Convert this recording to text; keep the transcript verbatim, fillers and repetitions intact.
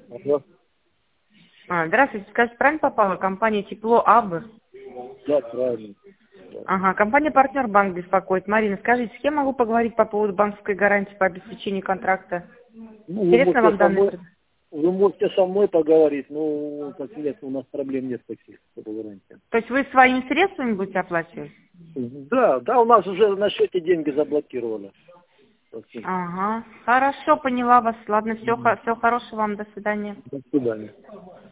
Ага. А, здравствуйте, скажите, правильно попала? Компания Тепло АБ. Да, правильно. Да. Ага, компания партнер банк беспокоит. Марина, скажите, с кем могу поговорить по поводу банковской гарантии по обеспечению контракта? Ну, вы Интересно можете вам со данный мной, пред- вы можете со мной поговорить, но, как нет, у нас проблем нет таких с этой гарантией. То есть вы своими средствами будете оплачивать? Да, да, у нас уже на счете деньги заблокированы. Спасибо. Ага, хорошо, поняла вас. Ладно, все, Мгм. все хорошего вам, до свидания. До свидания.